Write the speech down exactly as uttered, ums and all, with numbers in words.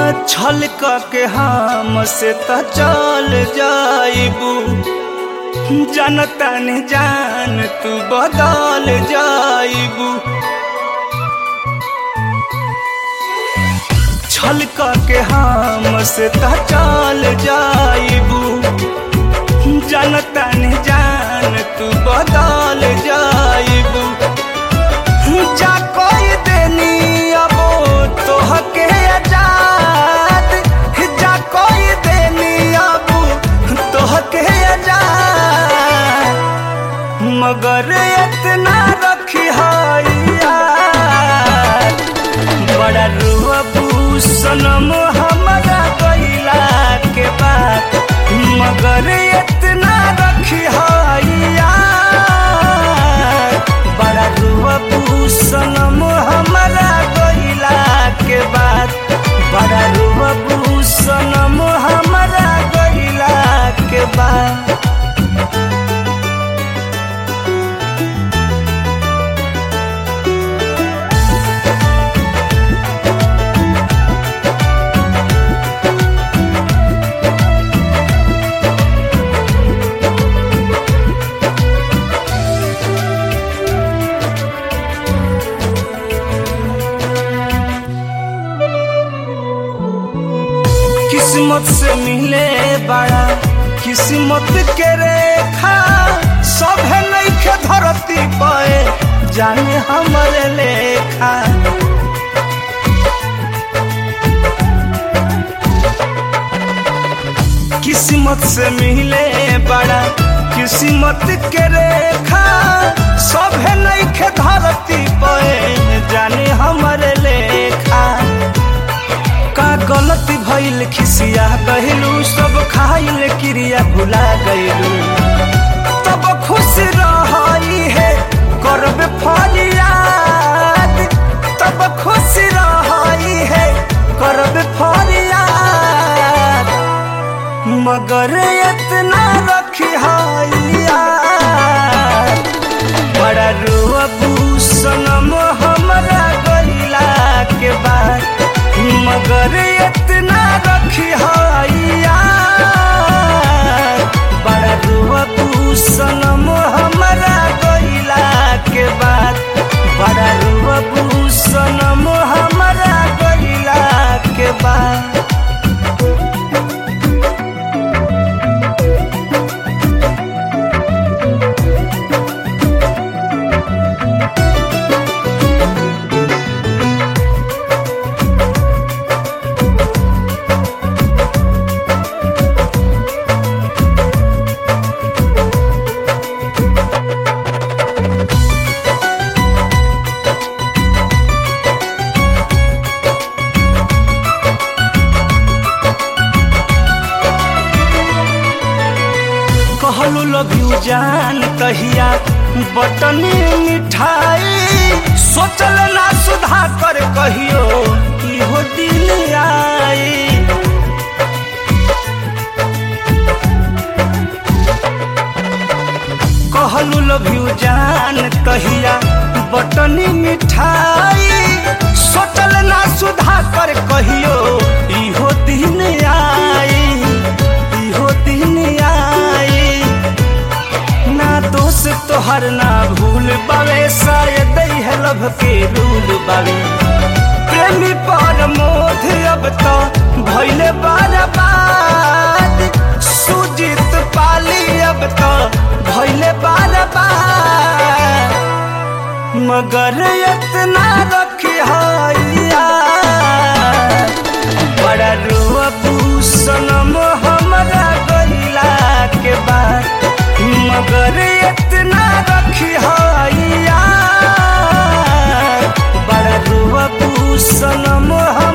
छल के हम से त चल जाइबू जनता ने जान तू बदल जाइबू छल के हम से त चल जाइबू जनता ने जान तू बदल जाइबू जा कोई देनी अब तोहके आजाद जा कोई देनी अब तोहके आजाद मगर इतना रखी याद बड़ा रुअबू सनम हमारा गइला के बाद मगर इतना रखी याद बड़ा रुअबू सनम हमारा गइला के बाद बड़ा रुअबू सनम हमारा गइला के बाद किस्मत से मिले बड़ा किस्मत के रेखा सब है नइखे धरती पे जाने हमरे लेखा किस्मत से मिले बड़ा किस्मत के रेखा सब है नइखे धरती पे जाने हमरे लेखा का गलती भइल खिसिया गहिलू सब खाइल क्रिया भुला गइलू तब खुश रही है करबे फरियाद तब खुश रही है करबे फरियाद मगर इतना रखी याद बड़ा रुअबू सनम हमरा गइला के बाद मगर इतना रखी याद बड़ा रुअबू सनम हमरा गइला के बाद बड़ा रुअबू सनम हमरा गइला के बाद कहलू लव यू जान कहिया बटनी मिठाई सोचल ना सुधा कर कहियो इहो दिन आई कहलू लव यू जान कहिया बटनी मिठाई सोचल ना सुधा कर कहियो इहो दिन आई इहो दिन आई दोस्त तोहर ना भूल बावे शायद है लभ के रूल बावे प्रेमी पर मोध अब तो भइले बर्बाद सुजीत पाली अब तो भइले बर्बाद मगर इतना रखी याद बड़ा रुअबू सनम हमरा गइला के बाद मगर इतना रखी याद बड़ा रुअबू सनम